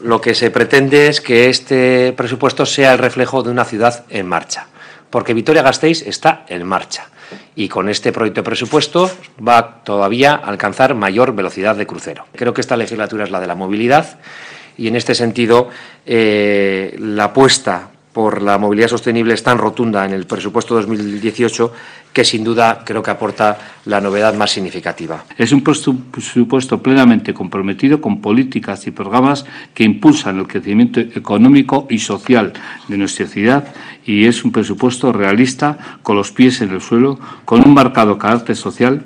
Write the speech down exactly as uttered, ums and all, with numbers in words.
lo que se pretende es que este presupuesto sea el reflejo de una ciudad en marcha, porque Vitoria-Gasteiz está en marcha y con este proyecto de presupuesto va todavía a alcanzar mayor velocidad de crucero. Creo que esta legislatura es la de la movilidad y en este sentido eh, la apuesta por la movilidad sostenible es tan rotunda en el presupuesto dos mil dieciocho que sin duda creo que aporta la novedad más significativa. Es un presupuesto plenamente comprometido con políticas y programas que impulsan el crecimiento económico y social de nuestra ciudad y es un presupuesto realista, con los pies en el suelo, con un marcado carácter social.